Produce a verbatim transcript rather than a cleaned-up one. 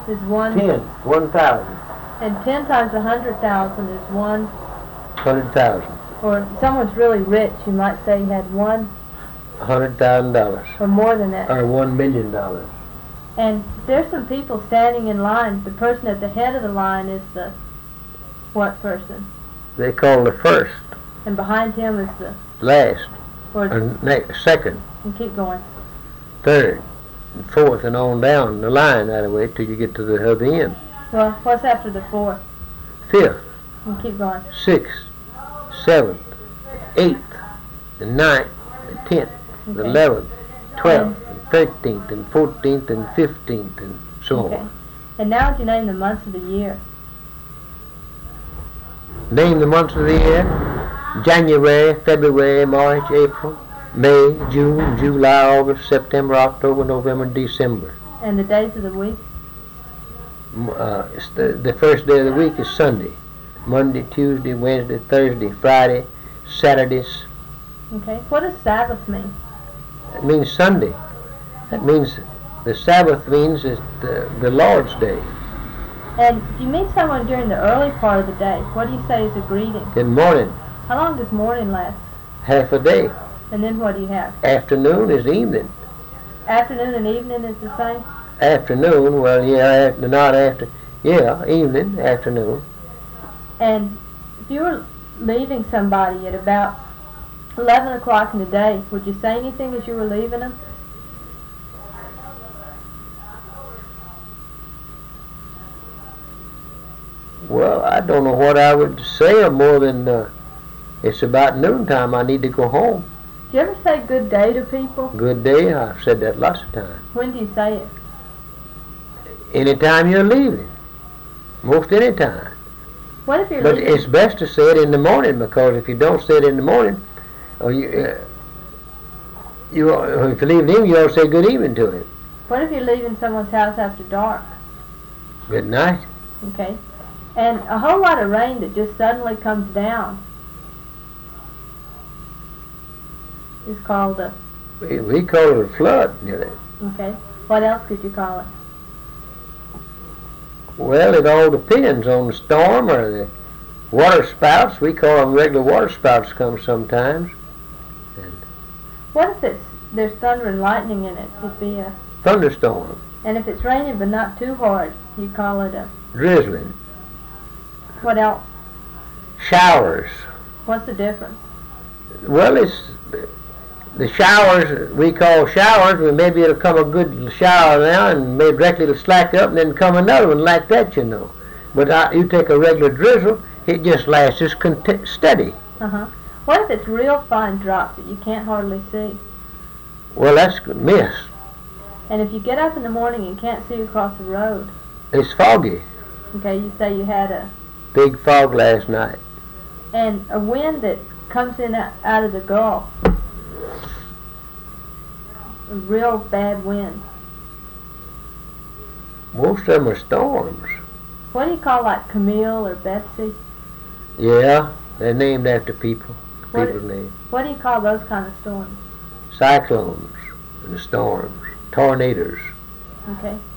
is one. Ten. One thousand. And ten times a hundred thousand is one. Hundred thousand. Or if someone's really rich, you might say he had one. A hundred thousand dollars. Or more than that. Or one million dollars. And there's some people standing in line. The person at the head of the line is the what person? They call the first. And behind him is the last. Or, or next, second. And keep going. Third, and fourth, and on down the line that way till you get to the other end. Well, what's after the fourth? Fifth. And keep going. Sixth, seventh, eighth, the ninth, the tenth, okay. the eleventh, twelfth, and thirteenth, and fourteenth, and fifteenth, and so okay. on. And now would you name the months of the year? Name the months of the year? January, February, March, April, May, June, July, August, September, October, November, December. And the days of the week? Uh, it's the, the first day of the week is Sunday. Monday, Tuesday, Wednesday, Thursday, Friday, Saturdays. Okay. What does Sabbath mean? It means Sunday. That means the Sabbath means it's the, the Lord's Day. And if you meet someone during the early part of the day, what do you say is a greeting? Good morning. How long does morning last? Half a day. And then what do you have? Afternoon is evening. Afternoon and evening is the same? Afternoon, well, yeah, after, not after, yeah, evening, afternoon. And if you were leaving somebody at about eleven o'clock in the day, would you say anything as you were leaving them? Well, I don't know what I would say more than uh, it's about noontime. I need to go home. Do you ever say good day to people? Good day. I've said that lots of times. When do you say it? Anytime you're leaving. Most any time. What if you're but leaving? It's best to say it in the morning, because if you don't say it in the morning, or you, uh, you or if you leave him, you ought to say good evening to him. What if you're leaving someone's house after dark? Good night. Okay. And a whole lot of rain that just suddenly comes down is called a... We, we call it a flood. You know. Okay. What else could you call it? Well, it all depends on the storm or the water spouts. We call them regular water spouts come sometimes. And what if it's there's thunder and lightning in it? It'd be a... thunderstorm. And if it's raining but not too hard, you call it a... drizzling. What else? Showers. What's the difference? Well, it's the showers we call showers. Well, maybe it'll come a good shower now, and maybe directly it'll slack up, and then come another one like that, you know. But uh, you take a regular drizzle, it just lasts just cont- steady. Uh huh. What if it's real fine drops that you can't hardly see? Well, that's good. Mist. And if you get up in the morning and can't see across the road? It's foggy. Okay, you say you had a big fog last night. And a wind that comes in out of the Gulf. A real bad wind. Most of them are storms. What do you call like Camille or Betsy? Yeah, they're named after people. What, People's names. What do you call those kind of storms? Cyclones and storms. Tornadoes. Okay.